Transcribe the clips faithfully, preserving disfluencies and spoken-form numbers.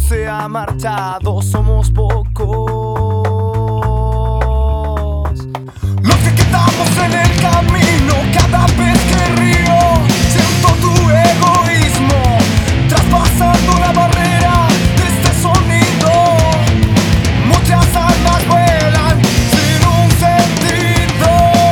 se ha marchado, somos pocos los que quedamos en el camino. Cada vez que río siento tu egoísmo traspasando la barrera de este sonido. Muchas almas vuelan sin un sentido.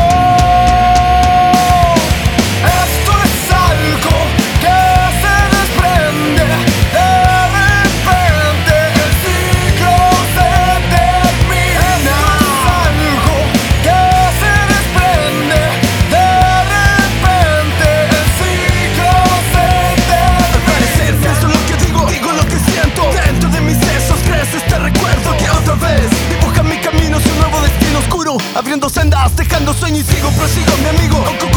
Esto es algo que se desprende. De repente el ciclo se termina. Esto es algo que se desprende. De repente el ciclo se termina. Pienso lo que digo, digo lo que siento. Dentro de mis sesos crece este recuerdo que otra vez dibuja mi camino hacia un nuevo destino oscuro, abriendo sendas, dejando sueños y sigo, prosigo mi amigo.